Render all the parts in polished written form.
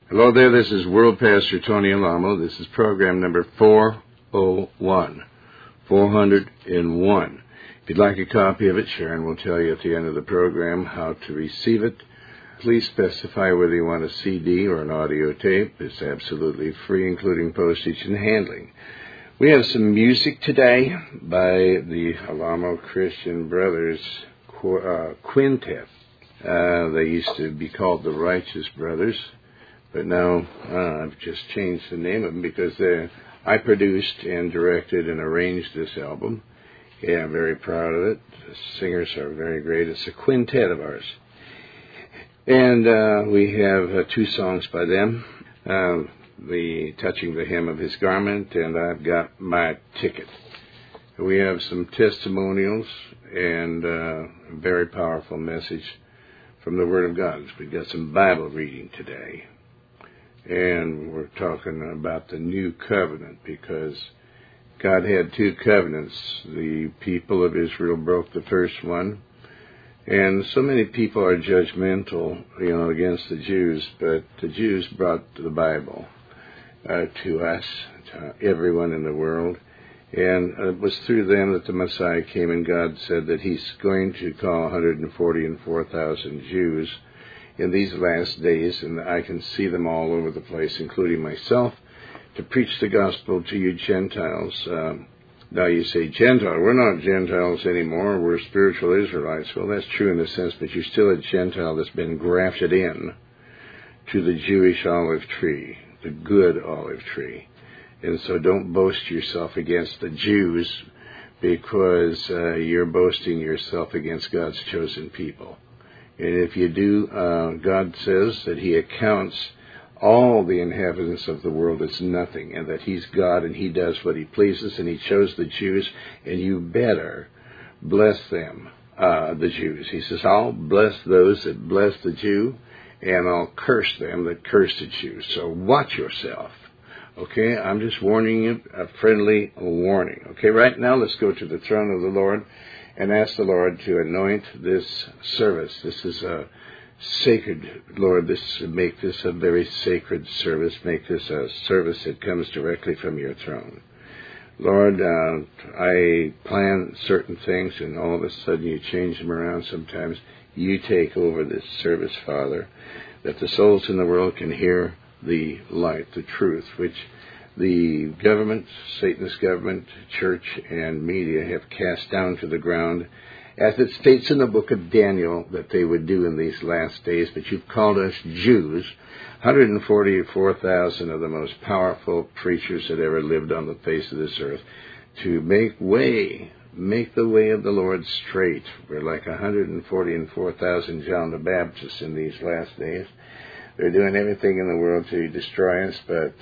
Hello there, this is World Pastor Tony Alamo. This is program number 401. 401. If you'd like a copy of it, Sharon will tell you at the end of the program how to receive it. Please specify whether you want a CD or an audio tape. It's absolutely free, including postage and handling. We have some music today by the Alamo Christian Brothers Quintet. They used to be called the Righteous Brothers, but now I've just changed the name of them because I produced and directed and arranged this album. Yeah, I'm very proud of it. The singers are very great. It's a quintet of ours. And we have two songs by them, the Touching the Hem of His Garment, and I've Got My Ticket. We have some testimonials and a very powerful message from the Word of God. We've got some Bible reading today. And we're talking about the new covenant because God had two covenants. The people of Israel broke the first one. And so many people are judgmental, against the Jews, but the Jews brought the Bible to us, to everyone in the world. And it was through them that the Messiah came, and God said that He's going to call 144,000 Jews in these last days, and I can see them all over the place, including myself, to preach the gospel to you Gentiles. Now you say, Gentile, we're not Gentiles anymore, we're spiritual Israelites. Well, that's true in a sense, but you're still a Gentile that's been grafted in to the Jewish olive tree, the good olive tree. And so don't boast yourself against the Jews because you're boasting yourself against God's chosen people. And if you do, God says that He accounts all the inhabitants of the world as nothing, and that He's God and He does what He pleases, and He chose the Jews, and you better bless them, the Jews. He says, I'll bless those that bless the Jew, and I'll curse them that curse the Jews. So watch yourself. Okay, I'm just warning you, a friendly warning. Okay, right now let's go to the throne of the Lord and ask the Lord to anoint this service. This is a sacred, Lord, make this a very sacred service. Make this a service that comes directly from your throne. Lord, I plan certain things, and all of a sudden you change them around sometimes. You take over this service, Father, that the souls in the world can hear the light, the truth, which the government, Satanist government, church, and media have cast down to the ground, as it states in the book of Daniel that they would do in these last days. But you've called us Jews, 144,000 of the most powerful preachers that ever lived on the face of this earth, to make the way of the Lord straight. We're like 144,000 John the Baptist in these last days. They're doing everything in the world to destroy us, but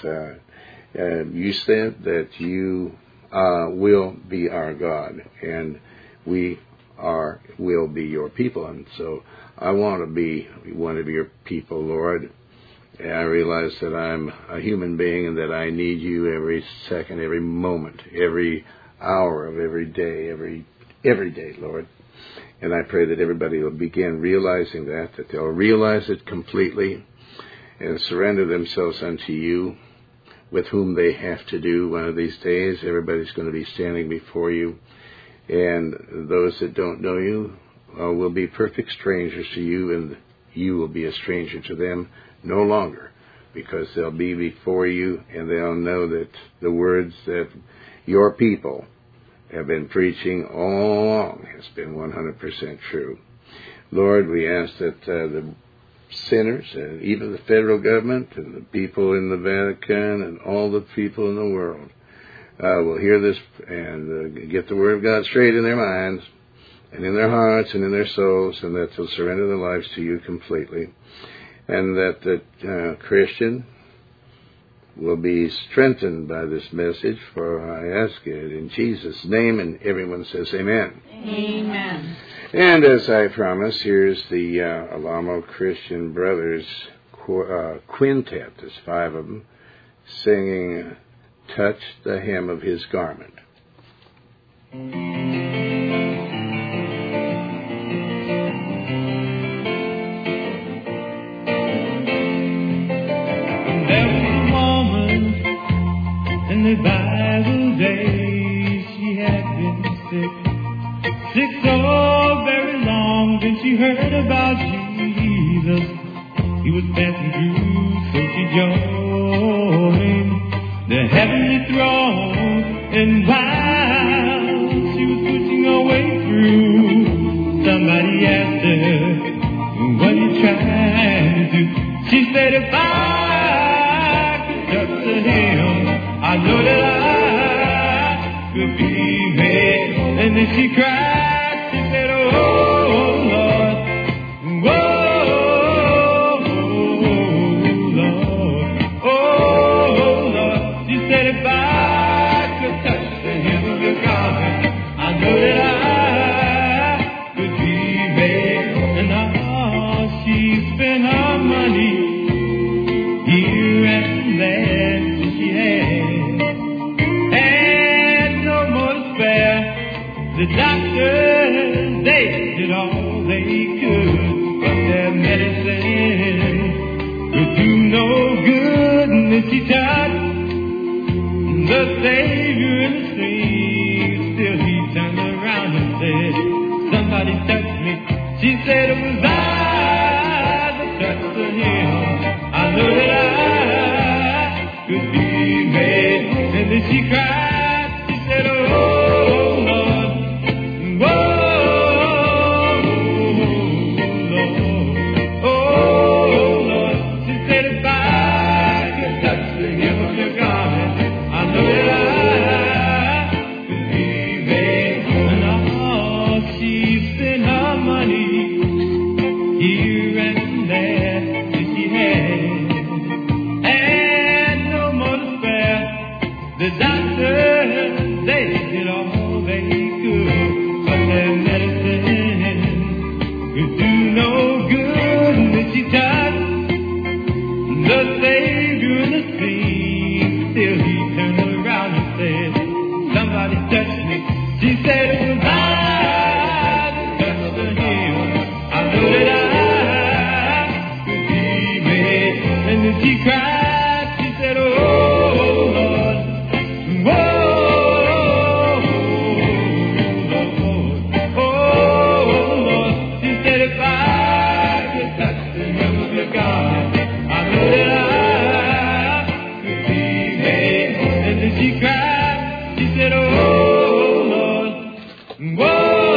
you said that you will be our God, and we will be your people. And so I want to be one of your people, Lord. And I realize that I'm a human being and that I need you every second, every moment, every hour of every day, every day, Lord. And I pray that everybody will begin realizing that they'll realize it completely and surrender themselves unto you, with whom they have to do one of these days. Everybody's going to be standing before you, and those that don't know you will be perfect strangers to you, and you will be a stranger to them no longer, because they'll be before you, and they'll know that the words that your people have been preaching all along has been 100% true. Lord, we ask that the sinners, and even the federal government, and the people in the Vatican, and all the people in the world will hear this and get the Word of God straight in their minds, and in their hearts, and in their souls, and that they'll surrender their lives to you completely, and that the Christian will be strengthened by this message, for I ask it in Jesus' name, and everyone says amen. Amen. And as I promised, here's the Alamo Christian Brothers Quintet. There's 5 of them, singing Touch the Hem of His Garment. only Bible days she had been sick. Sick so very long, then she heard about Jesus. He was passing through, so she joined the heavenly throne. And while she was pushing her way through, somebody asked her, what are you trying to do? She said, if I could touch the hem, I know that I could be made. And then she cried, she said, oh Lord, oh Lord, oh Lord. She said, if I could touch the hem of your garment, I know that I could be made. And she spent her money here and there till she had no more to spare. The doctors, they did all they could, but their medicine could do no good. And then she touched the Savior in the street. Still he turned around and said, somebody touch me. She said it was I that touched the hem. I know that I could be made. And then she cried, she said, oh Lord, oh Lord, oh Lord. She said, if I could touch the hem of your garment, I know that I could be made. And she spent her money here and there till she had no more to spare. The doctors, they did all they could, but their medicine could do no good. And then she touched the Savior in the street. Still he turned around and said, somebody touch me. She said it was I that touched the hem. I know that I could be made. And then she cried, she said, oh Lord, oh Lord, oh Lord. She said, if I could touch the hem of your garment, I know that I could be made. And then she cried, she said, oh Lord, oh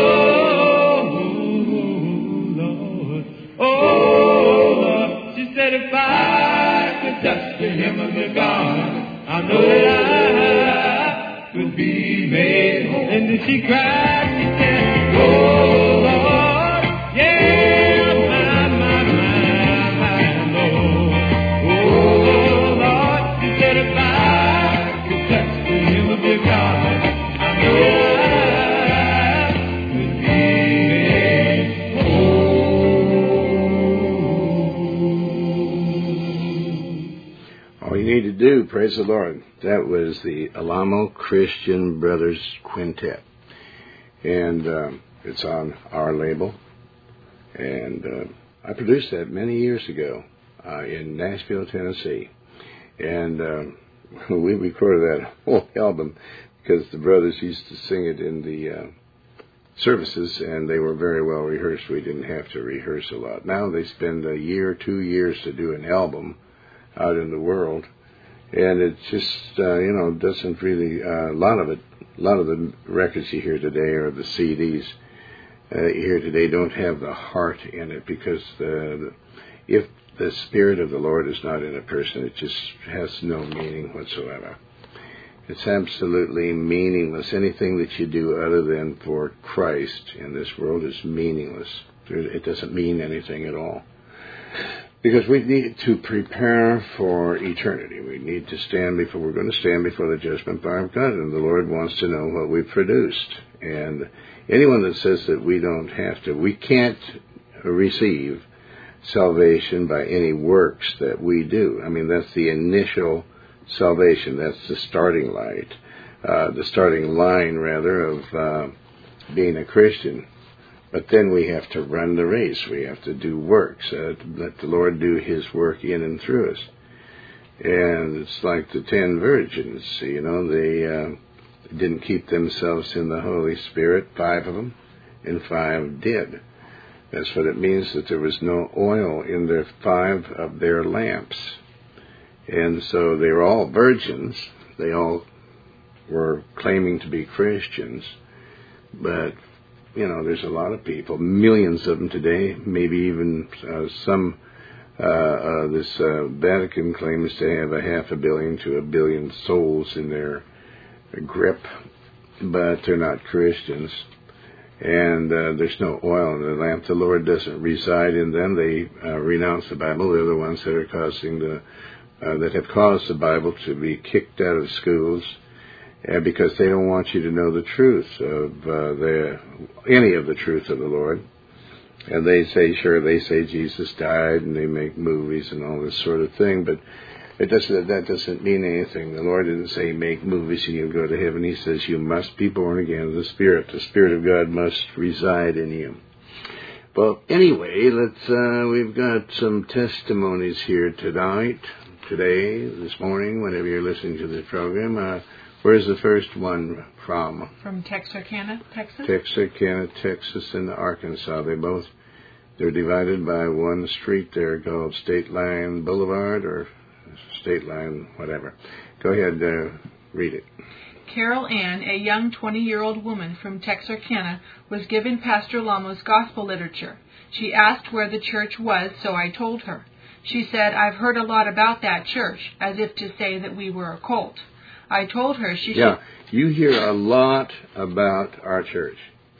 Lord, oh Lord. She said, if I could touch the hem of your garment, I know that I could be made. And then she cried, she said, oh Lord, yeah, my Lord. Oh Lord, she said, if I could touch the hem of your garment, I know that I could be made whole. All you need to do, praise the Lord. That was the Alamo Christian Brothers Quintet. And it's on our label. And I produced that many years ago in Nashville, Tennessee. And we recorded that whole album because the brothers used to sing it in the services, and they were very well rehearsed. We didn't have to rehearse a lot. Now they spend a year, 2 years to do an album out in the world, and it just doesn't really a lot of the records you hear today or the CDs you hear today don't have the heart in it, because if the Spirit of the Lord is not in a person, it just has no meaning whatsoever. It's absolutely meaningless. Anything that you do other than for Christ in this world is meaningless. It doesn't mean anything at all. Because we need to prepare for eternity. We need to we're going to stand before the judgment bar of God, and the Lord wants to know what we've produced. And anyone that says that we can't receive salvation by any works that we do. I mean, that's the initial salvation. That's the starting line, of being a Christian. But then we have to run the race. We have to do works. Let the Lord do His work in and through us. And it's like the 10 virgins, they didn't keep themselves in the Holy Spirit, 5 of them, and 5 did. That's what it means, that there was no oil in the 5 of their lamps. And so they were all virgins. They all were claiming to be Christians. But, there's a lot of people, millions of them today, maybe even some. This Vatican claims to have 500 million to 1 billion souls in their grip, but they're not Christians. And there's no oil in the lamp. The Lord doesn't reside in them. They renounce the Bible. They're the ones that are that have caused the Bible to be kicked out of schools, because they don't want you to know the truth of any of the truth of the Lord. And they say Jesus died, and they make movies and all this sort of thing, but that doesn't mean anything. The Lord didn't say make movies and you'll go to heaven. He says you must be born again of the Spirit. The Spirit of God must reside in you. Well, anyway, we've got some testimonies here today, this morning, whenever you're listening to this program. Where's the first one from? From Texarkana, Texas. Texarkana, Texas, and Arkansas. They're divided by one street there called State Line Boulevard, or State Line, whatever. Go ahead, read it. Carol Ann, a young 20-year-old woman from Texarkana, was given Pastor Lamo's gospel literature. She asked where the church was, so I told her. She said, "I've heard a lot about that church," as if to say that we were a cult. I told her she should... Yeah, you hear a lot about our church.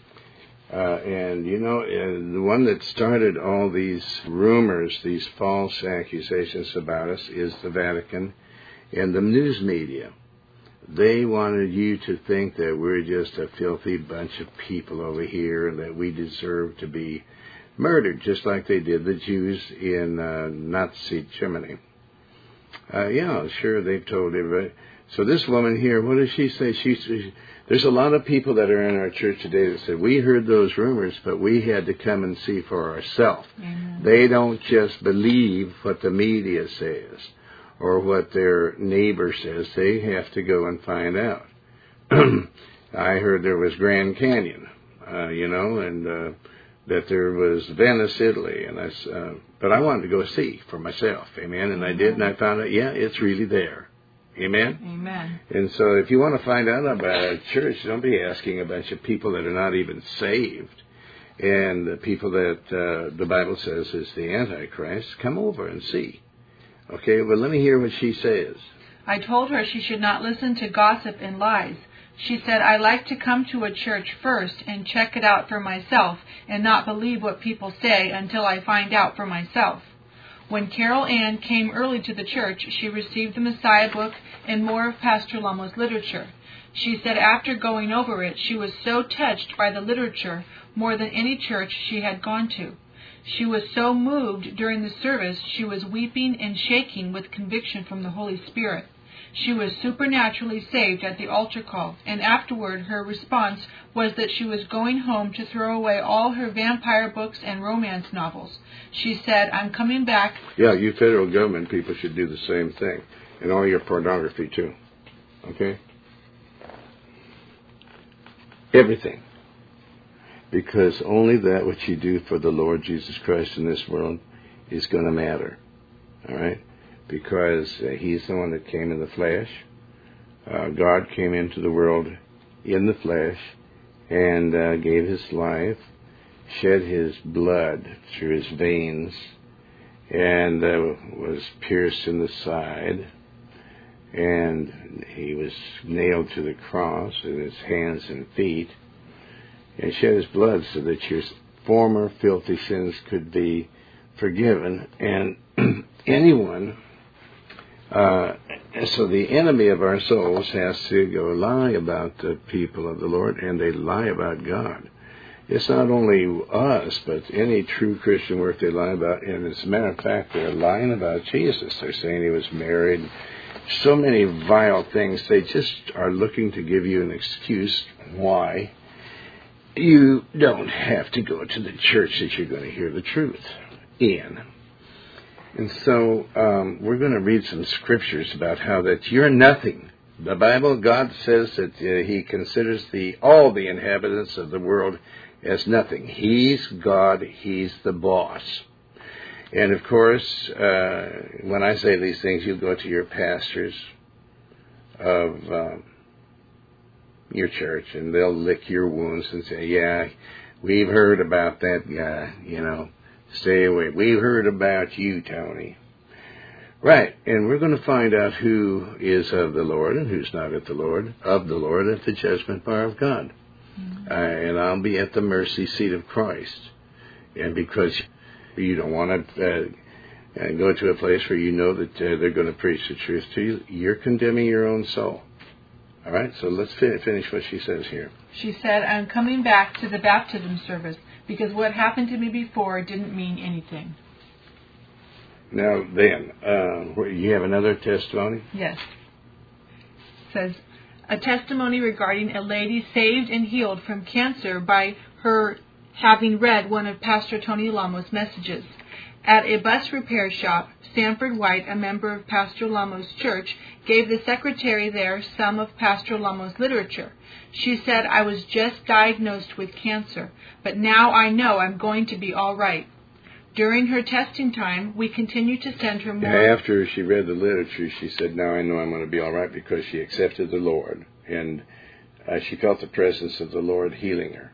And the one that started all these rumors, these false accusations about us, is the Vatican and the news media. They wanted you to think that we're just a filthy bunch of people over here and that we deserve to be murdered, just like they did the Jews in Nazi Germany. Yeah, sure, they've told everybody. So this woman here, what does she say? There's a lot of people that are in our church today that said, we heard those rumors, but we had to come and see for ourselves. Amen. They don't just believe what the media says or what their neighbor says. They have to go and find out. I heard there was Grand Canyon, and that there was Venice, Italy, but I wanted to go see for myself, amen, and I did, and I found out, it's really there. Amen? Amen. And so if you want to find out about a church, don't be asking a bunch of people that are not even saved and the people that the Bible says is the Antichrist. Come over and see. Okay, well, let me hear what she says. I told her she should not listen to gossip and lies. She said, I like to come to a church first and check it out for myself and not believe what people say until I find out for myself. When Carol Ann came early to the church, she received the Messiah book and more of Pastor Lamo's literature. She said after going over it, she was so touched by the literature more than any church she had gone to. She was so moved during the service, she was weeping and shaking with conviction from the Holy Spirit. She was supernaturally saved at the altar call, and afterward her response was that she was going home to throw away all her vampire books and romance novels. She said, I'm coming back. Yeah, you federal government people should do the same thing, and all your pornography too. Okay? Everything. Because only that which you do for the Lord Jesus Christ in this world is going to matter. All right? Because He's the one that came in the flesh. God came into the world in the flesh and gave His life, shed His blood through His veins, and was pierced in the side, and He was nailed to the cross in His hands and feet, and shed His blood so that your former filthy sins could be forgiven. And anyone... so the enemy of our souls has to go lie about the people of the Lord, and they lie about God. It's not only us, but any true Christian work they lie about. And as a matter of fact, they're lying about Jesus. They're saying He was married. So many vile things. They just are looking to give you an excuse why you don't have to go to the church that you're going to hear the truth in. And so we're going to read some scriptures about how that you're nothing. The Bible, God says that He considers all the inhabitants of the world as nothing. He's God. He's the boss. And of course, when I say these things, you go to your pastors of your church, and they'll lick your wounds and say, yeah, we've heard about that guy, stay away. We've heard about you, Tony. Right, and we're going to find out who is of the Lord and who's not of the Lord at the judgment bar of God. Mm-hmm. And I'll be at the mercy seat of Christ. And because you don't want to go to a place where you know that they're going to preach the truth to you, you're condemning your own soul. All right, so let's finish what she says here. She said, I'm coming back to the baptism service because what happened to me before didn't mean anything. Now then, you have another testimony? Yes. It says, a testimony regarding a lady saved and healed from cancer by her having read one of Pastor Tony Lamo's messages. At a bus repair shop, Sanford White, a member of Pastor Lamo's church, gave the secretary there some of Pastor Lamo's literature. She said, I was just diagnosed with cancer, but now I know I'm going to be all right. During her testing time, we continued to send her more... After she read the literature, she said, now I know I'm going to be all right, because she accepted the Lord, and she felt the presence of the Lord healing her.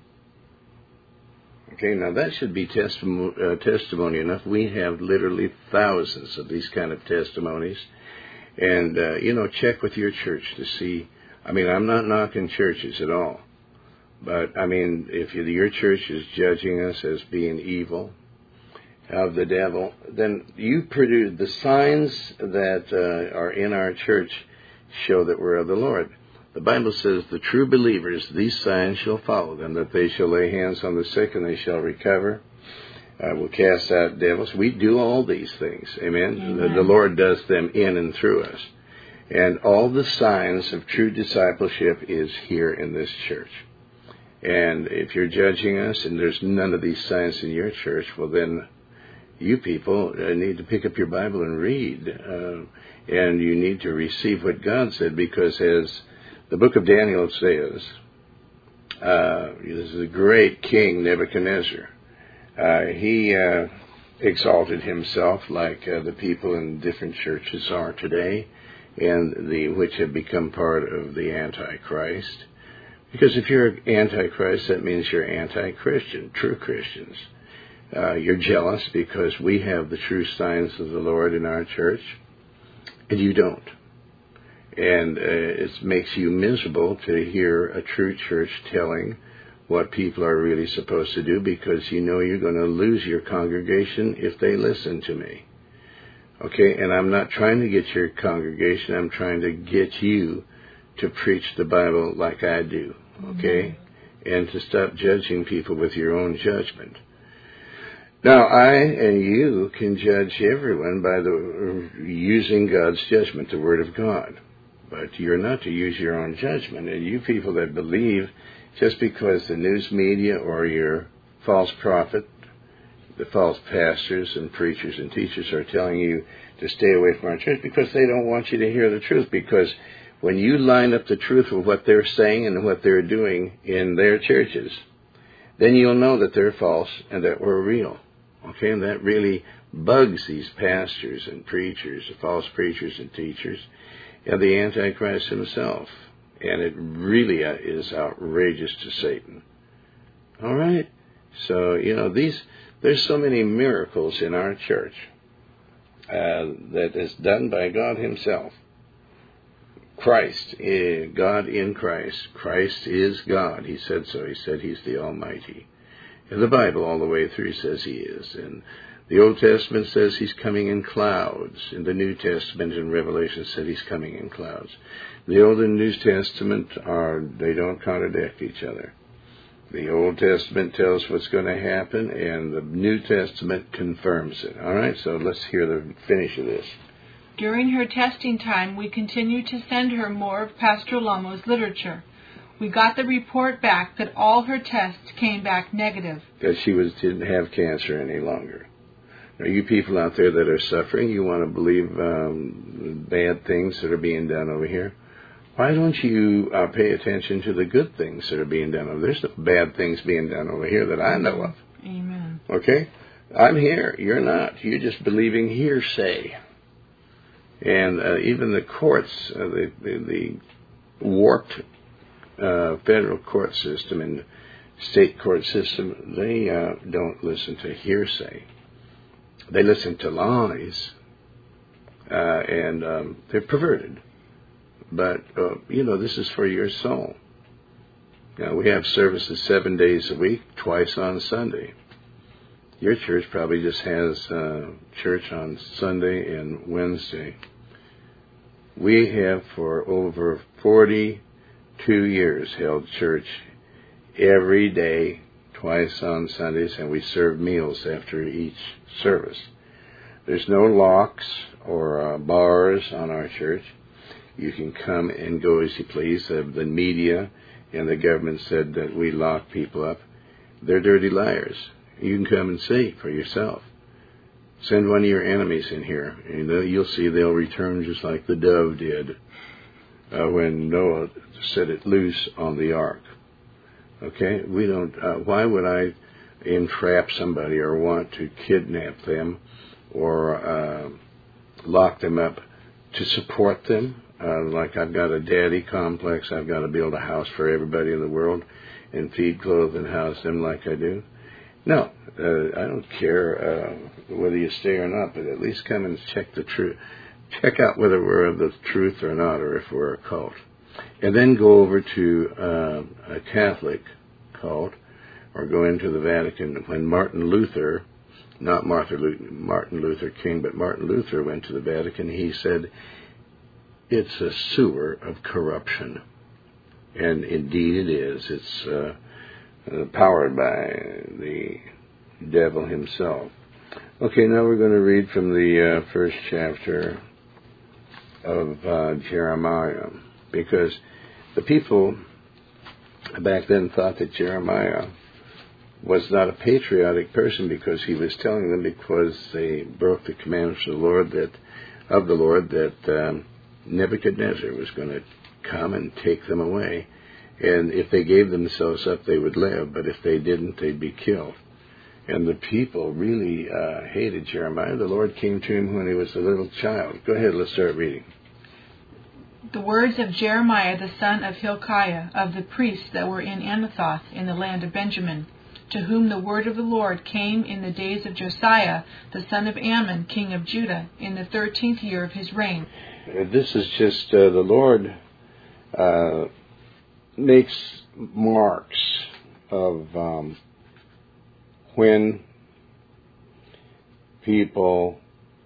Okay, now that should be testimony enough. We have literally thousands of these kind of testimonies. And, check with your church to see. I mean, I'm not knocking churches at all. But, I mean, if your church is judging us as being evil, of the devil, then you produce the signs that are in our church show that we're of the Lord. The Bible says, the true believers, these signs shall follow them, that they shall lay hands on the sick and they shall recover. Will cast out devils. We do all these things. Amen? Amen. The Lord does them in and through us. And all the signs of true discipleship is here in this church. And if you're judging us and there's none of these signs in your church, well then you people need to pick up your Bible and read. And you need to receive what God said, because as the book of Daniel says, this is a great king, Nebuchadnezzar. He exalted himself like the people in different churches are today, and which have become part of the Antichrist. Because if you're Antichrist, that means you're anti-Christian, true Christians. You're jealous because we have the true signs of the Lord in our church, and you don't. And it makes you miserable to hear a true church telling what people are really supposed to do, because you know you're going to lose your congregation if they listen to me. Okay, and I'm not trying to get your congregation, I'm trying to get you to preach the Bible like I do, okay? Mm-hmm. And to stop judging people with your own judgment. Now, I and you can judge everyone by using God's judgment, the Word of God. But you're not to use your own judgment. And you people that believe, just because the news media or your false prophet, the false pastors and preachers and teachers are telling you to stay away from our church, because they don't want you to hear the truth. Because when you line up the truth with what they're saying and what they're doing in their churches, then you'll know that they're false and that we're real. Okay, and that really bugs these pastors and preachers, the false preachers and teachers, and the Antichrist himself. And it really is outrageous to Satan. All right? So, there's so many miracles in our church that is done by God himself. Christ, God in Christ. Christ is God. He said so. He said he's the Almighty. And the Bible all the way through says he is. And the Old Testament says he's coming in clouds. And the New Testament in Revelation said he's coming in clouds. The Old and New Testament they don't contradict each other. The Old Testament tells what's going to happen, and the New Testament confirms it. All right, so let's hear the finish of this. During her testing time, we continued to send her more of Pastor Lamo's literature. We got the report back that all her tests came back negative. That she didn't have cancer any longer. Are you people out there that are suffering? You want to believe bad things that are being done over here? Why don't you pay attention to the good things that are being done over there? There's no bad things being done over here that I know of. Amen. Okay? I'm here. You're not. You're just believing hearsay. And even the courts, the warped federal court system and state court system, they don't listen to hearsay. They listen to lies, and they're perverted. But, this is for your soul. We have services 7 days a week, twice on Sunday. Your church probably just has church on Sunday and Wednesday. We have for over 42 years held church every day, twice on Sundays, and we serve meals after each service. There's no locks or bars on our church. You can come and go as you please. The media and the government said that we lock people up. They're dirty liars. You can come and see for yourself. Send one of your enemies in here, and you'll see they'll return just like the dove did when Noah set it loose on the ark. Okay? We don't. Why would I entrap somebody or want to kidnap them or lock them up to support them? Like I've got a daddy complex. I've got to build a house for everybody in the world and feed, clothe, and house them like I do. No, I don't care whether you stay or not, but at least come and check the truth. Check out whether we're of the truth or not, or if we're a cult. And then go over to a Catholic cult, or go into the Vatican. When Martin Luther, not Martin Luther King, but Martin Luther went to the Vatican, he said, it's a sewer of corruption. And indeed it is. It's powered by the devil himself. Okay, now we're going to read from the first chapter of Jeremiah, because the people back then thought that Jeremiah was not a patriotic person because he was telling them, because they broke the commandments of the Lord that Nebuchadnezzar was going to come and take them away. And if they gave themselves up, they would live. But if they didn't, they'd be killed. And the people really hated Jeremiah. The Lord came to him when he was a little child. Go ahead, let's start reading. The words of Jeremiah the son of Hilkiah, of the priests that were in Anathoth in the land of Benjamin, to whom the word of the Lord came in the days of Josiah, the son of Ammon, king of Judah, in the 13th year of his reign. This is just the Lord makes marks of when people,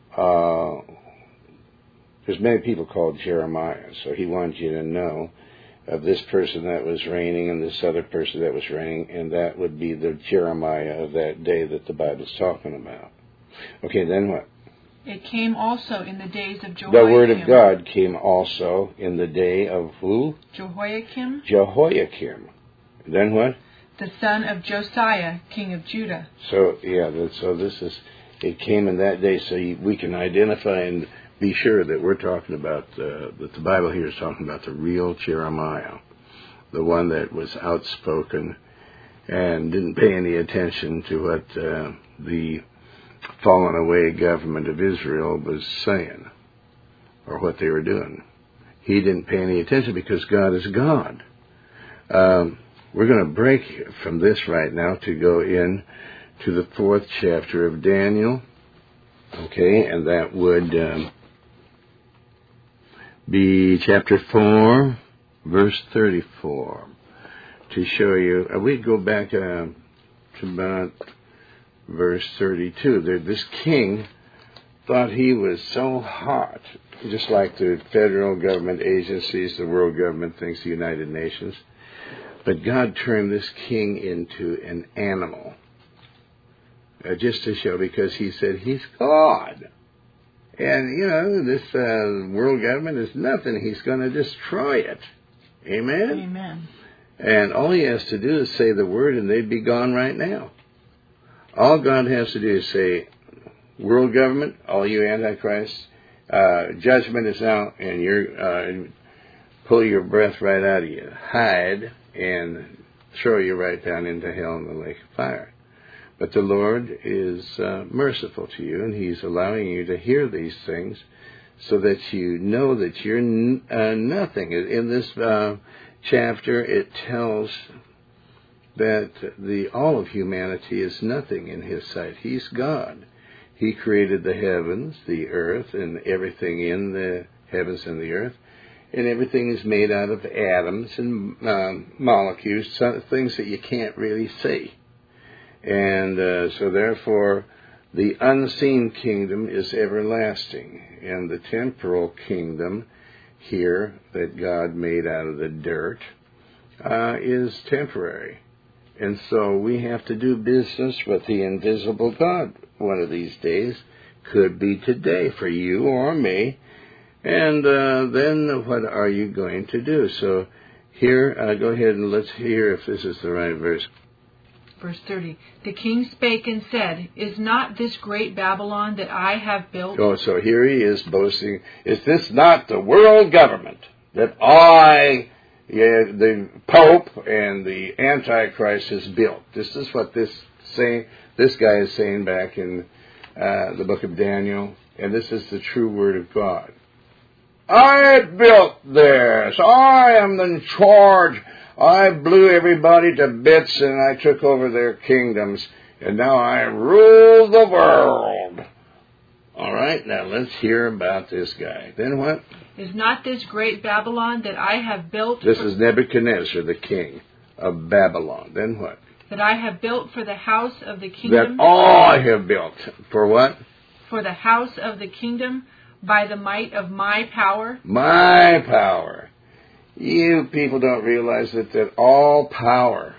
there's many people called Jeremiah, so he wanted you to know of this person that was reigning and this other person that was reigning, and that would be the Jeremiah of that day that the Bible's talking about. Okay, then what? It came also in the days of Jehoiakim. The word of God came also in the day of who? Jehoiakim. Jehoiakim. Then what? The son of Josiah, king of Judah. So, it came in that day, so we can identify and be sure that we're talking about, that the Bible here is talking about the real Jeremiah, the one that was outspoken and didn't pay any attention to what the fallen away government of Israel was saying or what they were doing. He didn't pay any attention because God is God. We're going to break from this right now to go in to the 4th chapter of Daniel. Okay, and that would be chapter 4, verse 34. To show you, we go back to about verse 32. This king thought he was so hot, just like the federal government agencies, the world government thinks, the United Nations. But God turned this king into an animal, just to show, because he said he's God. And, this world government is nothing. He's going to destroy it. Amen? Amen. And all he has to do is say the word, and they'd be gone right now. All God has to do is say, world government, all you antichrists, judgment is out, and you're pull your breath right out of you, hide, and throw you right down into hell in the lake of fire. But the Lord is merciful to you, and He's allowing you to hear these things so that you know that you're nothing. In this chapter, it tells that all of humanity is nothing in His sight. He's God. He created the heavens, the earth, and everything in the heavens and the earth. And everything is made out of atoms and molecules, things that you can't really see. And so therefore, the unseen kingdom is everlasting. And the temporal kingdom here that God made out of the dirt is temporary. And so we have to do business with the invisible God one of these days. Could be today for you or me. And then what are you going to do? So here, go ahead and let's hear if this is the right verse. Verse 30. The king spake and said, Is not this great Babylon that I have built? Oh, so here he is boasting. Is this not the world government that the Pope and the Antichrist has built? This is what this guy is saying back in the book of Daniel. And this is the true word of God. I built this. I am in charge. I blew everybody to bits and I took over their kingdoms. And now I rule the world. All right, now let's hear about this guy. Then what? Is not this great Babylon that I have built? This is Nebuchadnezzar, the king of Babylon. Then what? That I have built for the house of the kingdom. That I have built. For what? For the house of the kingdom. By the might of my power? My power. You people don't realize that all power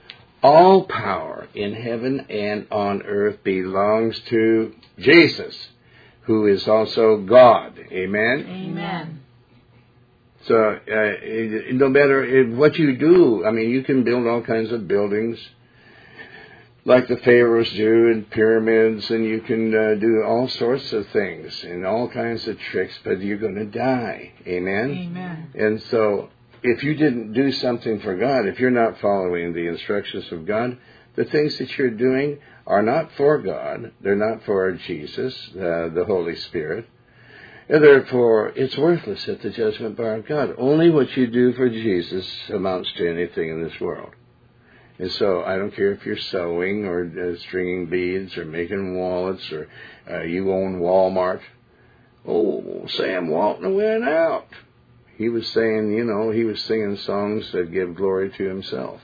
in heaven and on earth belongs to Jesus, who is also God. Amen? Amen. So, no matter what you do, I mean, you can build all kinds of buildings, like the pharaohs do, and pyramids, and you can do all sorts of things and all kinds of tricks, but you're going to die. Amen? Amen. And so, if you didn't do something for God, if you're not following the instructions of God, the things that you're doing are not for God. They're not for Jesus, the Holy Spirit. And therefore, it's worthless at the judgment bar of God. Only what you do for Jesus amounts to anything in this world. And so I don't care if you're sewing or stringing beads or making wallets or you own Walmart. Oh, Sam Walton went out. He was saying, he was singing songs that give glory to himself.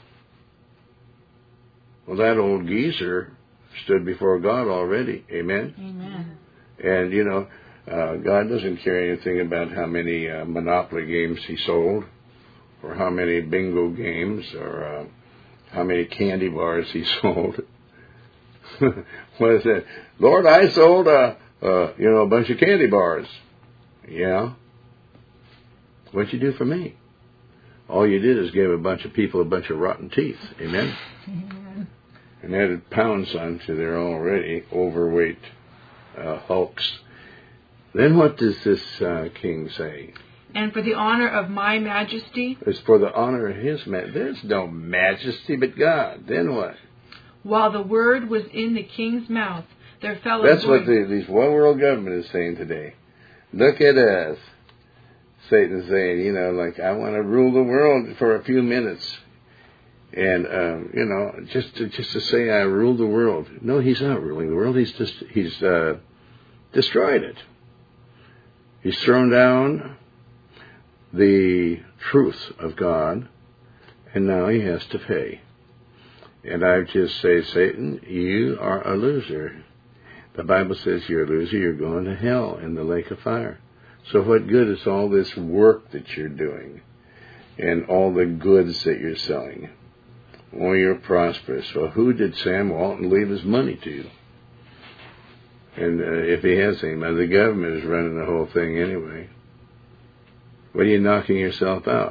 Well, that old geezer stood before God already. Amen? Amen. And, God doesn't care anything about how many Monopoly games he sold or how many bingo games or how many candy bars he sold. What is that? Lord, I sold a bunch of candy bars. Yeah. What'd you do for me? All you did is give a bunch of people a bunch of rotten teeth. Amen? Amen. And added pounds onto their already overweight hulks. Then what does this king say? And for the honor of my majesty. It's for the honor of his majesty. There's no majesty but God. Then what? While the word was in the king's mouth, there fell a That's voice. what this one world government is saying today. Look at us. Satan's saying, like, I want to rule the world for a few minutes. And, just to say I rule the world. No, he's not ruling the world. He's destroyed it. He's thrown down the truth of God, and now he has to pay. And I just say, Satan, you are a loser. The Bible says you're a loser. You're going to hell in the lake of fire. So what good is all this work that you're doing and all the goods that you're selling? Well, you're prosperous. Well, who did Sam Walton leave his money to? And if he has any money, the government is running the whole thing anyway. What are you knocking yourself out?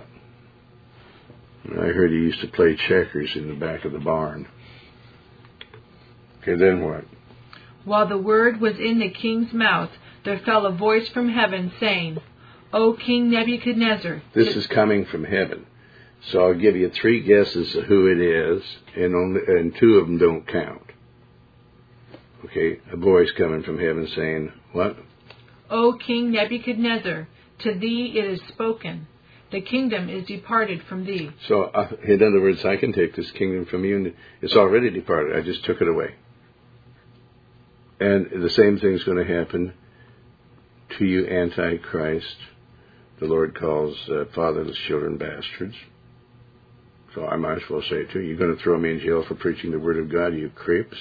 I heard he used to play checkers in the back of the barn. Okay, then what? While the word was in the king's mouth, there fell a voice from heaven saying, O King Nebuchadnezzar. This is coming from heaven. So I'll give you 3 guesses of who it is, and 2 of them don't count. Okay, a voice coming from heaven saying, what? O King Nebuchadnezzar, to thee it is spoken. The kingdom is departed from thee. So, in other words, I can take this kingdom from you, and it's already departed. I just took it away. And the same thing's going to happen to you, Antichrist. The Lord calls fatherless children bastards. So I might as well say it to you. You're going to throw me in jail for preaching the Word of God, you creeps?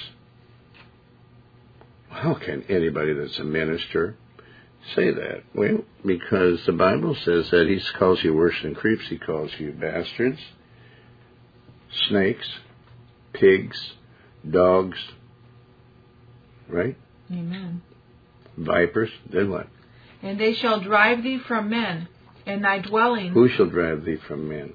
How can anybody that's a minister say that? Well, because the Bible says that he calls you worse than creeps. He calls you bastards, snakes, pigs, dogs, right? Amen. Vipers. Then what? And they shall drive thee from men, and thy dwelling... Who shall drive thee from men?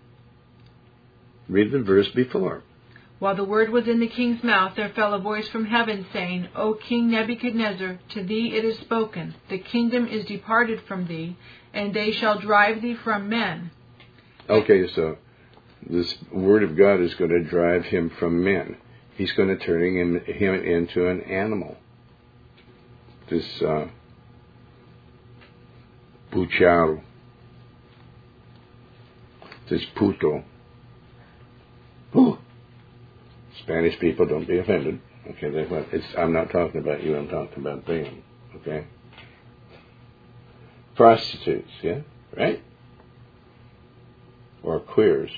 Read the verse before. While the word was in the king's mouth, there fell a voice from heaven, saying, O King Nebuchadnezzar, to thee it is spoken, the kingdom is departed from thee, and they shall drive thee from men. Okay, so this word of God is going to drive him from men. He's going to turn him into an animal. This pucharo, this puto. Ooh. Spanish people, don't be offended. Okay, that's what I'm not talking about you. I'm talking about them. Okay. Prostitutes, yeah, right? Or queers.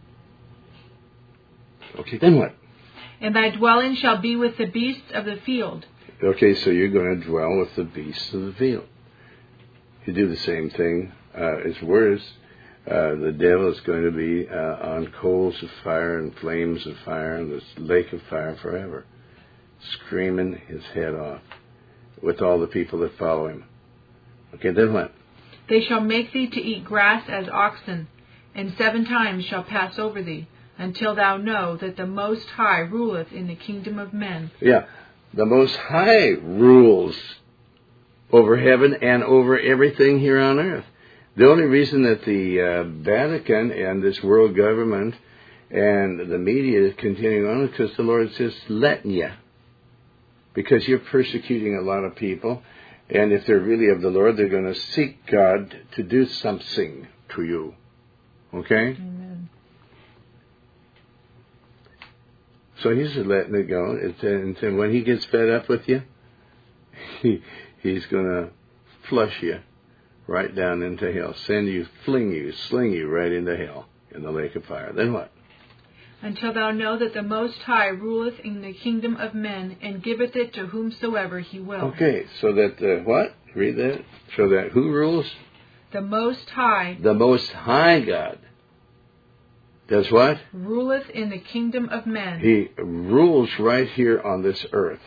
Okay, then what? And thy dwelling shall be with the beasts of the field. Okay, so you're going to dwell with the beasts of the field. You do the same thing. It's worse. The devil is going to be on coals of fire and flames of fire and this lake of fire forever, screaming his head off with all the people that follow him. Okay, then what? They shall make thee to eat grass as oxen, and 7 times shall pass over thee, until thou know that the Most High ruleth in the kingdom of men. Yeah, the Most High rules over heaven and over everything here on earth. The only reason that the Vatican and this world government and the media is continuing on is because the Lord's just letting you. Because you're persecuting a lot of people, and if they're really of the Lord, they're going to seek God to do something to you. Okay? Amen. So he's just letting it go. And when he gets fed up with you, he's going to flush you right down into hell. Sling you right into hell in the lake of fire. Then what? Until thou know that the Most High ruleth in the kingdom of men, and giveth it to whomsoever he will. Okay, so that, what? Read that. So that who rules? The Most High. The Most High God. Does what? Ruleth in the kingdom of men. He rules right here on this earth.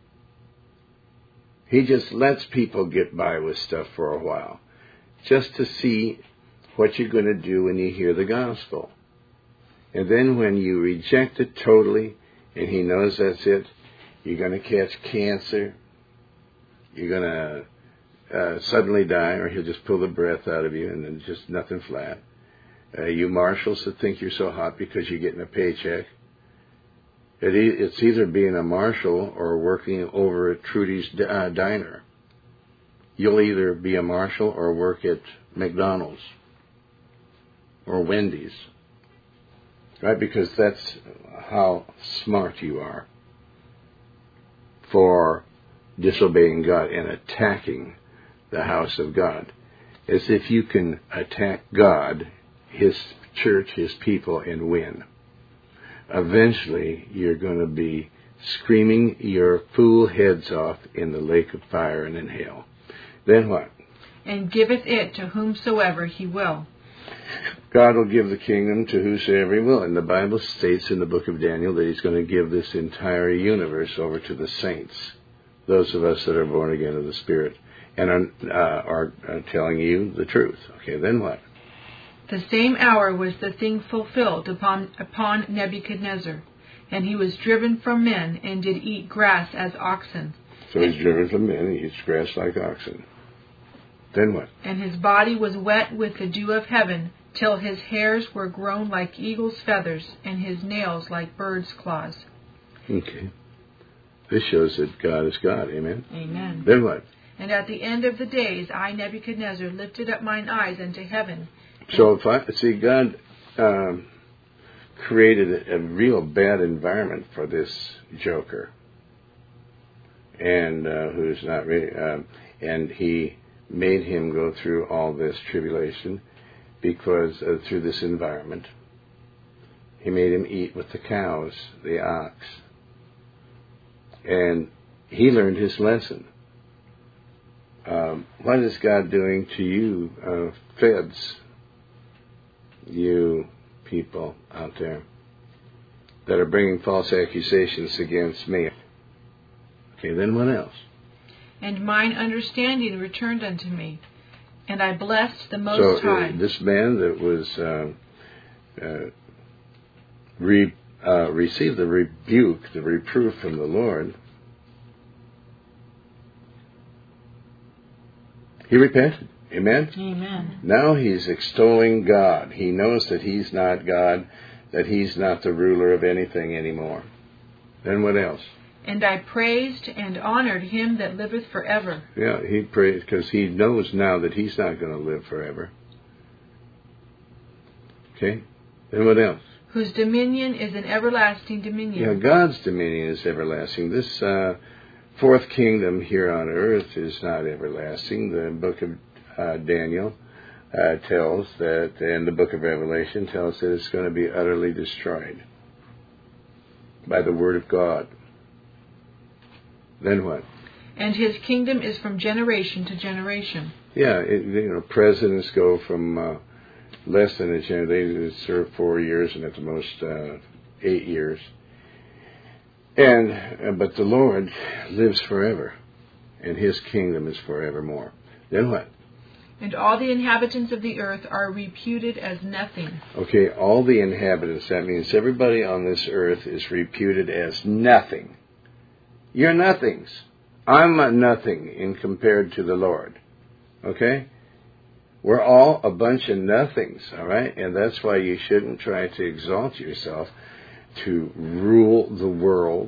He just lets people get by with stuff for a while, just to see what you're going to do when you hear the gospel. And then when you reject it totally, and he knows that's it, you're going to catch cancer, you're going to suddenly die, or he'll just pull the breath out of you, and then just nothing flat. You marshals that think you're so hot because you're getting a paycheck, it's either being a marshal or working over at Trudy's diner. You'll either be a marshal or work at McDonald's or Wendy's, right? Because that's how smart you are for disobeying God and attacking the house of God. As if you can attack God, His church, His people, and win. Eventually, you're going to be screaming your fool heads off in the lake of fire and in hell. Then what? And giveth it to whomsoever he will. God will give the kingdom to whosoever he will. And the Bible states in the book of Daniel that he's going to give this entire universe over to the saints, those of us that are born again of the Spirit, and are telling you the truth. Okay, then what? The same hour was the thing fulfilled upon Nebuchadnezzar, and he was driven from men, and did eat grass as oxen, So he's driven from men, and he eats grass like oxen. Then what? And his body was wet with the dew of heaven, till his hairs were grown like eagle's feathers, and his nails like bird's claws. Okay. This shows that God is God. Amen? Amen. Then what? And at the end of the days, I, Nebuchadnezzar, lifted up mine eyes unto heaven. So God created a real bad environment for this joker, and who's not really, and he made him go through all this tribulation because through this environment. He made him eat with the cows, the ox, and he learned his lesson. What is God doing to you, feds, you people out there that are bringing false accusations against me? Okay, then what else? And mine understanding returned unto me, and I blessed the Most High. So this man that was received the rebuke, the reproof from the Lord, he repented. Amen? Amen. Now he's extolling God. He knows that he's not God, that he's not the ruler of anything anymore. Then what else? And I praised and honored him that liveth forever. Yeah, he praised because he knows now that he's not going to live forever. Okay? Then what else? Whose dominion is an everlasting dominion. Yeah, God's dominion is everlasting. This fourth kingdom here on earth is not everlasting. The book of Daniel tells that, and the book of Revelation tells that it's going to be utterly destroyed by the word of God. Then what? And his kingdom is from generation to generation. Yeah, presidents go from less than a generation. They serve 4 years and at the most 8 years. But the Lord lives forever, and his kingdom is forevermore. Then what? And all the inhabitants of the earth are reputed as nothing. Okay, all the inhabitants, that means everybody on this earth is reputed as nothing. You're nothings. I'm a nothing in compared to the Lord. Okay? We're all a bunch of nothings, all right? And that's why you shouldn't try to exalt yourself to rule the world.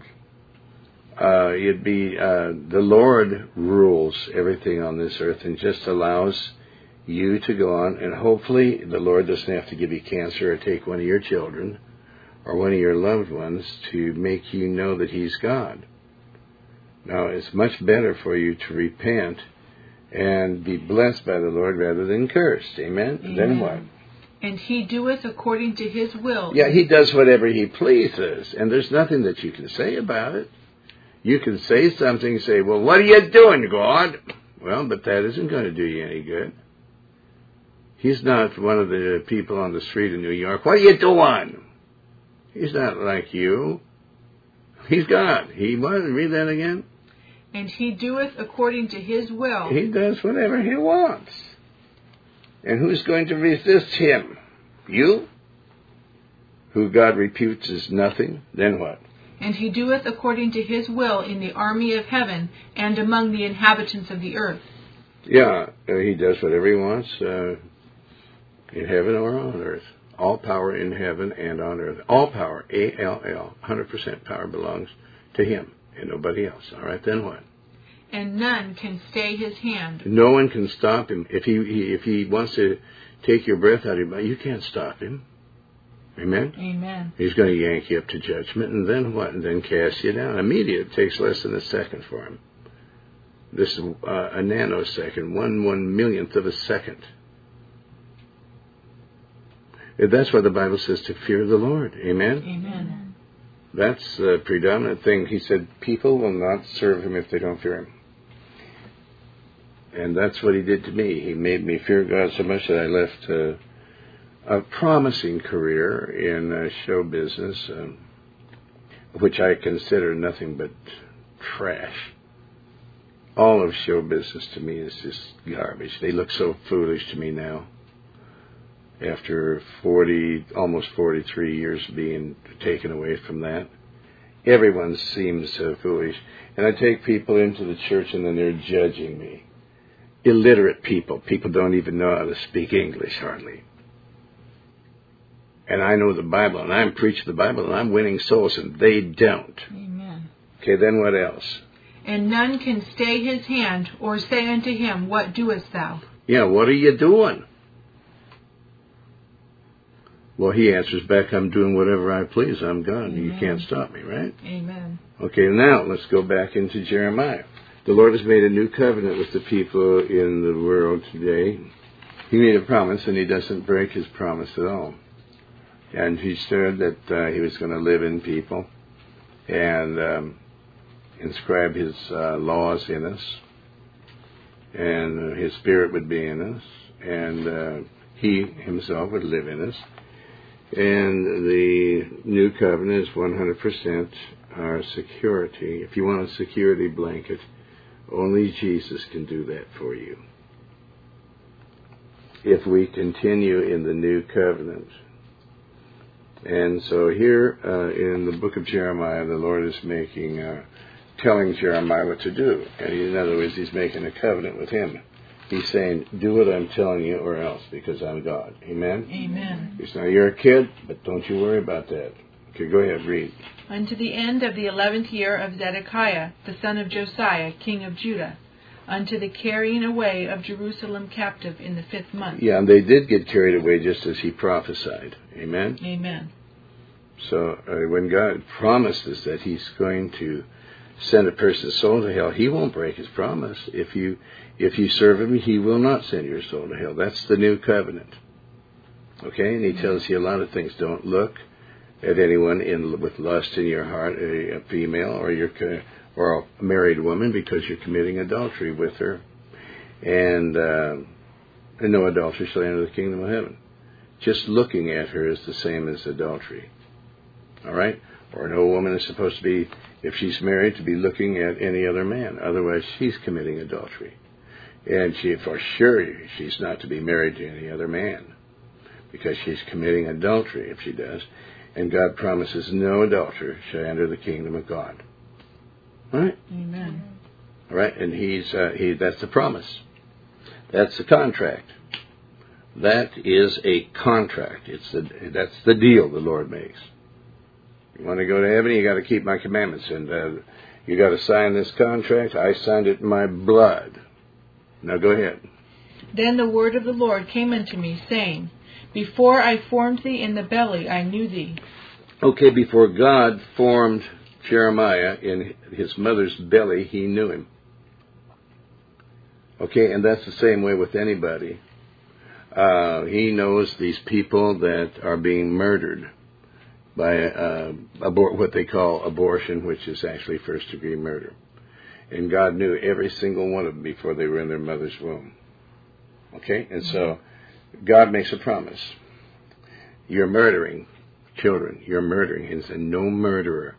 The Lord rules everything on this earth and just allows you to go on, and hopefully the Lord doesn't have to give you cancer or take one of your children or one of your loved ones to make you know that he's God. Now, it's much better for you to repent and be blessed by the Lord rather than cursed. Amen? Amen. Then what? And he doeth according to his will. Yeah, he does whatever he pleases, and there's nothing that you can say about it. You can say something, say, well, what are you doing, God? Well, but that isn't going to do you any good. He's not one of the people on the street in New York. What are you doing? He's not like you. He's God. Read that again. And he doeth according to his will. He does whatever he wants. And who's going to resist him? You? Who God reputes as nothing? Then what? And he doeth according to his will in the army of heaven and among the inhabitants of the earth. Yeah, he does whatever he wants in heaven or on earth. All power in heaven and on earth. All power, A-L-L, 100% power belongs to him and nobody else. All right, then what? And none can stay his hand. No one can stop him. If he wants to take your breath out of your body, you can't stop him. Amen? Amen. He's going to yank you up to judgment, and then what? And then cast you down. Immediate. It takes less than a second for him. This is a nanosecond, 1/1,000,000th of a second. That's why the Bible says to fear the Lord. Amen? Amen. That's the predominant thing. He said, people will not serve him if they don't fear him. And that's what he did to me. He made me fear God so much that I left a promising career in show business, which I consider nothing but trash. All of show business to me is just garbage. They look so foolish to me now. After almost 43 years being taken away from that. Everyone seems so foolish. And I take people into the church and then they're judging me. Illiterate people. People don't even know how to speak English hardly. And I know the Bible, and I'm preaching the Bible, and I'm winning souls, and they don't. Amen. Okay, then what else? And none can stay his hand or say unto him, What doest thou? Yeah, what are you doing? Well, he answers back, I'm doing whatever I please. I'm God. Amen. You can't stop me, right? Amen. Okay, now let's go back into Jeremiah. The Lord has made a new covenant with the people in the world today. He made a promise, and he doesn't break his promise at all. And he said that he was going to live in people and inscribe his laws in us, and his Spirit would be in us, and he himself would live in us. And the new covenant is 100% our security. If you want a security blanket, only Jesus can do that for you. If we continue in the new covenant. And so here in the book of Jeremiah, the Lord is telling Jeremiah what to do. And in other words, he's making a covenant with him. He's saying, do what I'm telling you or else, because I'm God. Amen? Amen. He says, now you're a kid, but don't you worry about that. Okay, go ahead, read. Unto the end of the 11th year of Zedekiah, the son of Josiah, king of Judah, unto the carrying away of Jerusalem captive in the 5th month. Yeah, and they did get carried away just as he prophesied. Amen? Amen. So when God promises that he's going to send a person's soul to hell, he won't break his promise. If you serve him, he will not send your soul to hell. That's the new covenant. Okay? And he tells you a lot of things. Don't look at anyone with lust in your heart, a female or a married woman, because you're committing adultery with her. And no adultery shall enter the kingdom of heaven. Just looking at her is the same as adultery. All right? Or no woman is supposed to be, if she's married, to be looking at any other man. Otherwise, she's committing adultery. And for sure, she's not to be married to any other man, because she's committing adultery if she does. And God promises no adulterer shall enter the kingdom of God. All right? Amen. All right? And that's the promise. That's the contract. That is a contract. That's the deal the Lord makes. You want to go to heaven, you got to keep my commandments, and you got to sign this contract. I signed it in my blood. Now go ahead. Then the word of the Lord came unto me, saying, Before I formed thee in the belly, I knew thee. Okay, before God formed Jeremiah in his mother's belly, he knew him. Okay, and that's the same way with anybody. He knows these people that are being murdered by what they call abortion, which is actually first-degree murder. And God knew every single one of them before they were in their mother's womb. Okay? And so God makes a promise. You're murdering children. You're murdering. And said, no murderer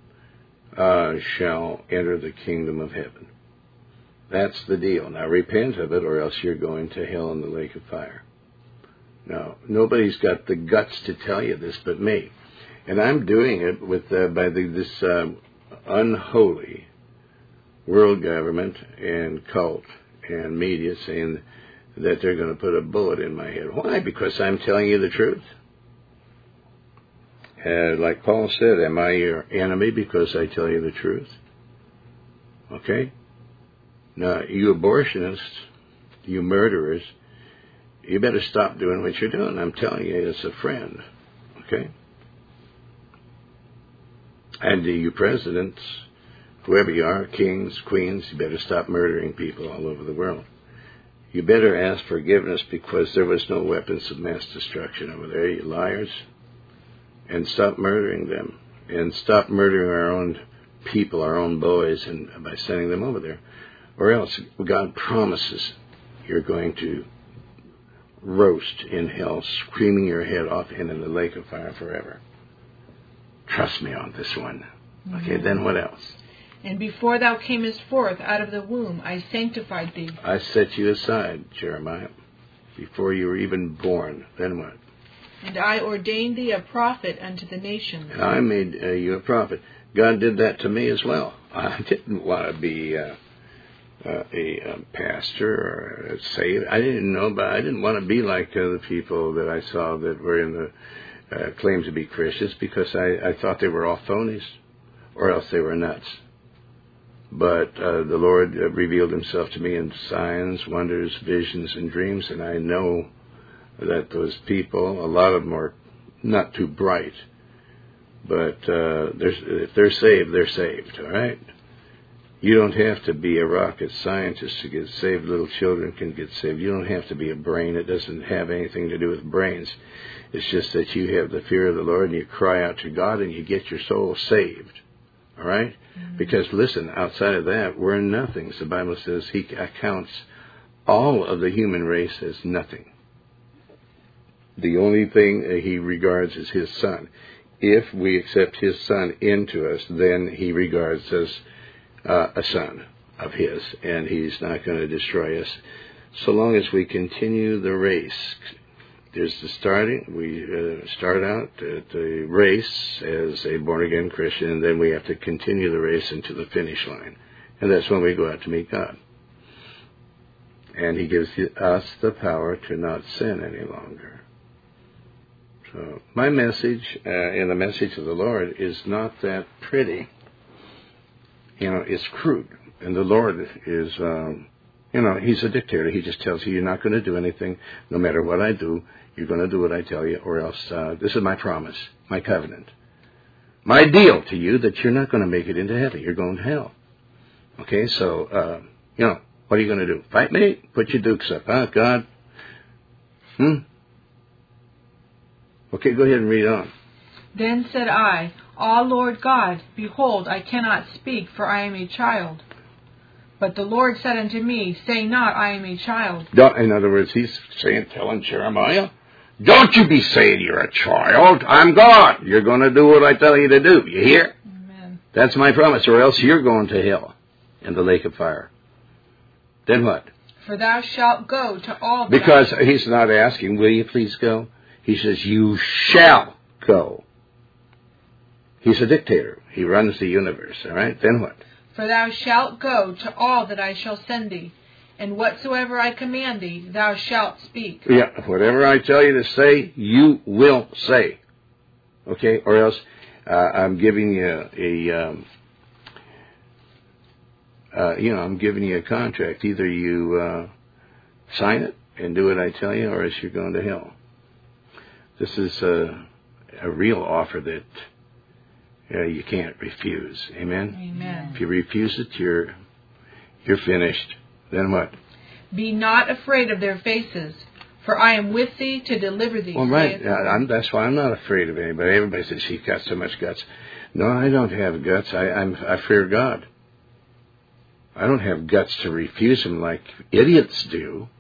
shall enter the kingdom of heaven. That's the deal. Now repent of it, or else you're going to hell in the lake of fire. Now, nobody's got the guts to tell you this but me. And I'm doing it with by this unholy world government and cult and media saying that they're going to put a bullet in my head. Why? Because I'm telling you the truth. Like Paul said, am I your enemy because I tell you the truth? Okay? Now, you abortionists, you murderers, you better stop doing what you're doing. I'm telling you as a friend. Okay? And you presidents, whoever you are, kings, queens, you better stop murdering people all over the world. You better ask forgiveness because there was no weapons of mass destruction over there, you liars. And stop murdering them. And stop murdering our own people, our own boys, and by sending them over there. Or else God promises you're going to roast in hell, screaming your head off and in the lake of fire forever. Trust me on this one. Okay, then what else? And before thou camest forth out of the womb, I sanctified thee. I set you aside, Jeremiah, before you were even born. Then what? And I ordained thee a prophet unto the nations. And I made you a prophet. God did that to me as well. I didn't want to be a pastor or saved. I didn't know, but I didn't want to be like the people that I saw that were in the claimed to be Christians, because I thought they were all phonies, or else they were nuts. But the Lord revealed himself to me in signs, wonders, visions, and dreams, and I know that those people, a lot of them are not too bright, but if they're saved, they're saved, all right? You don't have to be a rocket scientist to get saved. Little children can get saved. You don't have to be a brain. It doesn't have anything to do with brains. It's just that you have the fear of the Lord and you cry out to God and you get your soul saved. All right? Mm-hmm. Because, listen, outside of that, we're nothings. The Bible says he accounts all of the human race as nothing. The only thing he regards is his Son. If we accept his Son into us, then he regards us a son of his, and he's not going to destroy us so long as we continue the race. There's the starting. We start out at the race as a born-again Christian, and then we have to continue the race into the finish line. And that's when we go out to meet God. And he gives us the power to not sin any longer. So my message and the message of the Lord is not that pretty. It's crude. And the Lord is, he's a dictator. He just tells you you're not going to do anything. No matter what I do, you're going to do what I tell you, or else this is my promise, my covenant, my deal to you that you're not going to make it into heaven. You're going to hell. Okay, so, what are you going to do? Fight me? Put your dukes up, huh, God? Okay, go ahead and read on. Then said I, Ah, Lord God, behold, I cannot speak, for I am a child. But the Lord said unto me, Say not, I am a child. In other words, he's telling Jeremiah, don't you be saying you're a child. I'm God. You're going to do what I tell you to do. You hear? Amen. That's my promise, or else you're going to hell in the lake of fire. Then what? For thou shalt go to all. Because he's not asking, will you please go? He says, you shall go. He's a dictator. He runs the universe, all right? Then what? For thou shalt go to all that I shall send thee, and whatsoever I command thee, thou shalt speak. Yeah, whatever I tell you to say, you will say. Okay? Or else I'm giving you I'm giving you a contract. Either you sign it and do what I tell you, or else you're going to hell. This is a real offer that you can't refuse. Amen? Amen. If you refuse it, you're finished. Then what? Be not afraid of their faces, for I am with thee to deliver thee. Well, right. That's why I'm not afraid of anybody. Everybody says, he's got so much guts. No, I don't have guts. I fear God. I don't have guts to refuse him like idiots do.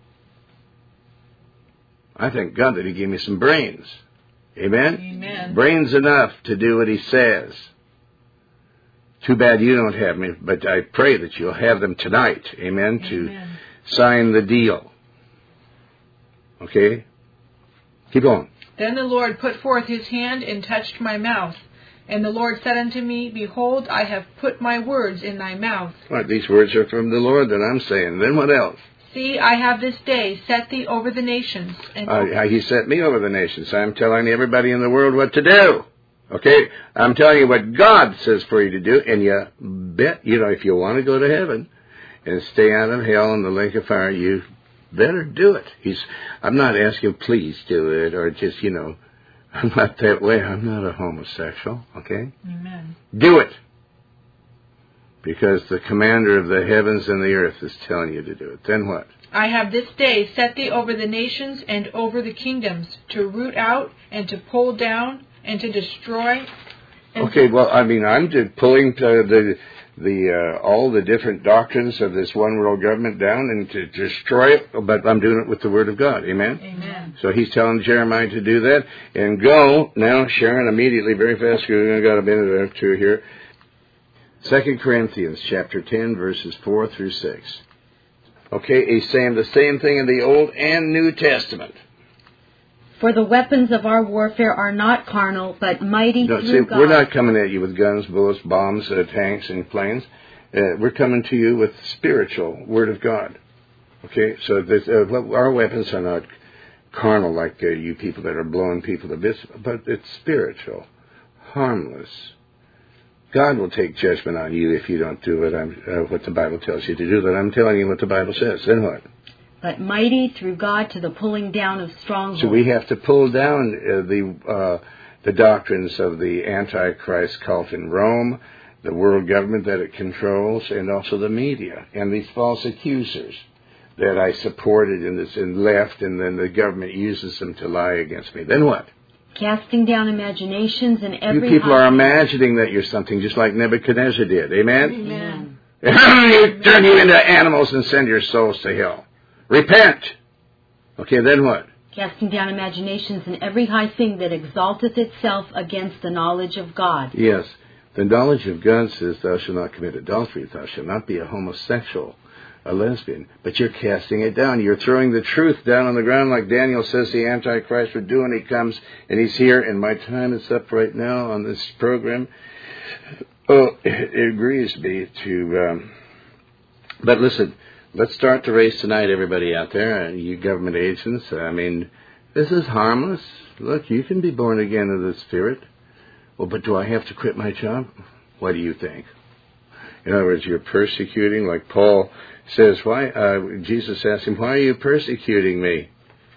I thank God that he gave me some brains. Amen? Amen. Brains enough to do what he says. Too bad you don't have me, but I pray that you'll have them tonight. Amen? To sign the deal. Okay? Keep on. Then the Lord put forth his hand and touched my mouth. And the Lord said unto me, Behold, I have put my words in thy mouth. Right, these words are from the Lord that I'm saying. Then what else? See, I have this day set thee over the nations. And he set me over the nations. I'm telling everybody in the world what to do. Okay? I'm telling you what God says for you to do. And you bet, if you want to go to heaven and stay out of hell in the lake of fire, you better do it. I'm not asking, please do it, or just, I'm not that way. I'm not a homosexual. Okay? Amen. Do it. Because the commander of the heavens and the earth is telling you to do it. Then what? I have this day set thee over the nations and over the kingdoms, to root out and to pull down and to destroy. Okay, well, I'm just pulling all the different doctrines of this one world government down and to destroy it, but I'm doing it with the Word of God. Amen? Amen. So he's telling Jeremiah to do that. And go now, Sharon, immediately, very fast, because we've got a minute or two here. 2 Corinthians chapter 10, verses 4 through 6. Okay, he's saying the same thing in the Old and New Testament. For the weapons of our warfare are not carnal, but mighty through God. We're not coming at you with guns, bullets, bombs, tanks, and planes. We're coming to you with spiritual Word of God. Okay, so our weapons are not carnal like you people that are blowing people to bits, but it's spiritual, harmless. God will take judgment on you if you don't do what the Bible tells you to do. But I'm telling you what the Bible says. Then what? But mighty through God to the pulling down of strongholds. So we have to pull down the doctrines of the Antichrist cult in Rome, the world government that it controls, and also the media, and these false accusers that I supported and left, and then the government uses them to lie against me. Then what? Casting down imaginations and every... You people are imagining that you're something just like Nebuchadnezzar did. Amen? Amen. You turn you into animals and send your souls to hell. Repent! Okay, then what? Casting down imaginations and every high thing that exalteth itself against the knowledge of God. Yes. The knowledge of God says, thou shalt not commit adultery, thou shalt not be a homosexual, a lesbian. But you're casting it down. You're throwing the truth down on the ground like Daniel says the Antichrist would do, and he comes, and he's here, and my time is up right now on this program. Oh, it grieves me to... but listen, let's start the race tonight, everybody out there, you government agents. I mean, this is harmless. Look, you can be born again of the Spirit. Well, but do I have to quit my job? What do you think? In other words, you're persecuting, like Paul says, why? Jesus asked him, why are you persecuting me?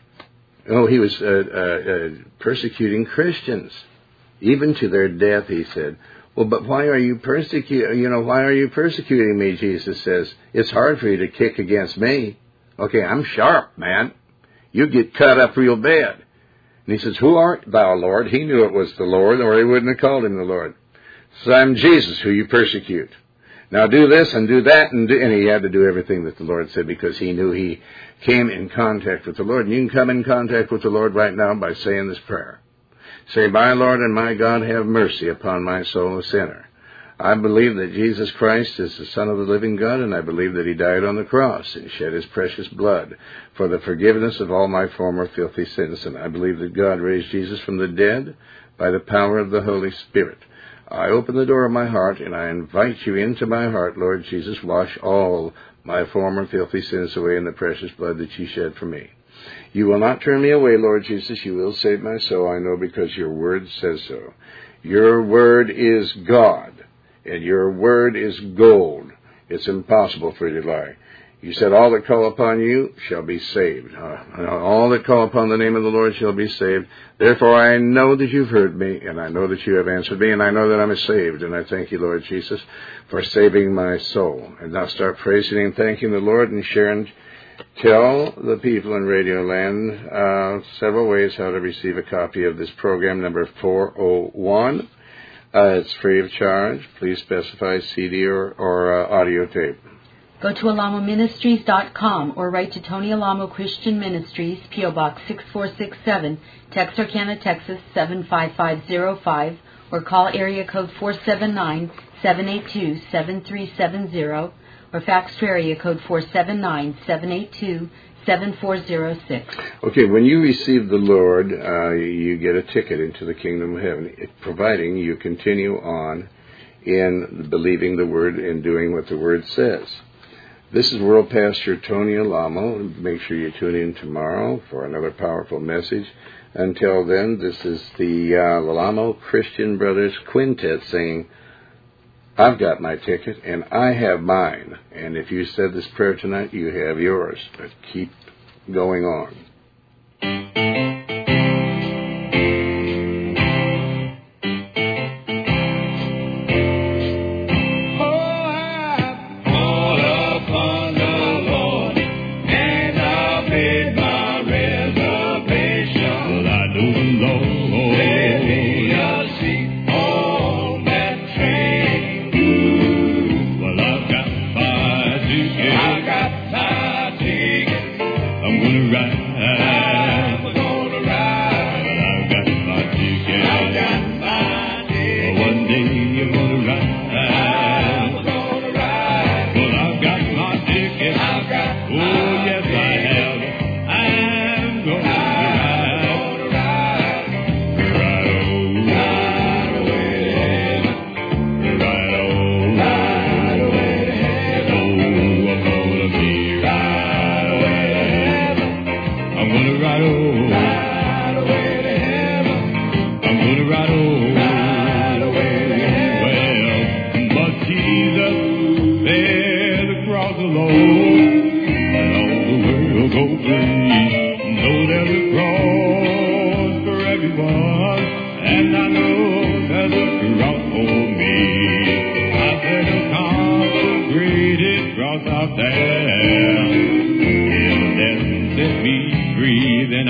Oh, he was persecuting Christians, even to their death, he said. Well, but why are you why are you persecuting me, Jesus says. It's hard for you to kick against me. Okay, I'm sharp, man. You get cut up real bad. And he says, who art thou, Lord? He knew it was the Lord, or he wouldn't have called him the Lord. So I'm Jesus, who you persecute. Now do this and do that, and he had to do everything that the Lord said because he knew he came in contact with the Lord. And you can come in contact with the Lord right now by saying this prayer. Say, my Lord and my God, have mercy upon my soul, a sinner. I believe that Jesus Christ is the Son of the living God, and I believe that he died on the cross and shed his precious blood for the forgiveness of all my former filthy sins. And I believe that God raised Jesus from the dead by the power of the Holy Spirit. I open the door of my heart, and I invite you into my heart, Lord Jesus. Wash all my former filthy sins away in the precious blood that you shed for me. You will not turn me away, Lord Jesus. You will save my soul, I know, because your word says so. Your word is God, and your word is gold. It's impossible for you to lie. You said, all that call upon you shall be saved. All that call upon the name of the Lord shall be saved. Therefore, I know that you've heard me, and I know that you have answered me, and I know that I'm saved. And I thank you, Lord Jesus, for saving my soul. And now start praising and thanking the Lord, and sharing. Tell the people in Radio Land several ways how to receive a copy of this program, number 401. It's free of charge. Please specify CD or audio tape. Go to alamoministries.com or write to Tony Alamo Christian Ministries, P.O. Box 6467, Texarkana, Texas 75505, or call area code 479-782-7370, or fax to area code 479-782-7406. Okay, when you receive the Lord, you get a ticket into the kingdom of heaven, providing you continue on in believing the Word and doing what the Word says. This is World Pastor Tony Alamo. Make sure you tune in tomorrow for another powerful message. Until then, this is the Alamo Christian Brothers Quintet saying, I've got my ticket, and I have mine. And if you said this prayer tonight, you have yours. But keep going on. I'm gonna ride.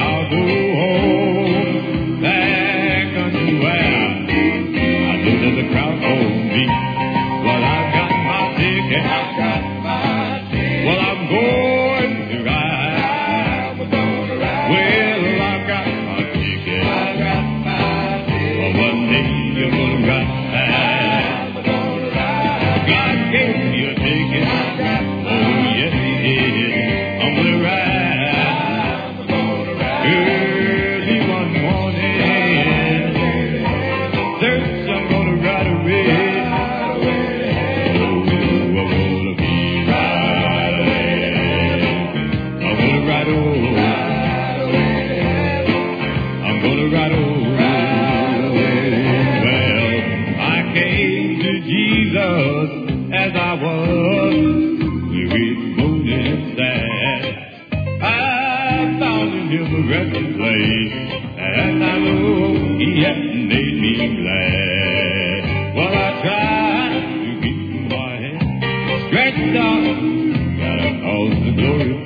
I'll go home, back unto where I know there's a crowd for me. Well, I've got my ticket. Well, I'm going to ride. Well, I've got my ticket. Well, one day you're gonna ride. God gave me a ticket. Oh, yes, He did. I'm gonna ride. Early one morning, first I'm gonna ride away. Oh, I'm gonna be riding. I'm gonna ride away. I'm gonna ride away. Well, I came to Jesus as I was, weary, moaning, sad. I found in Him a resting place, and I know He has made me glad. Well, I tried to keep my hand stretched out, got a cause to glorify.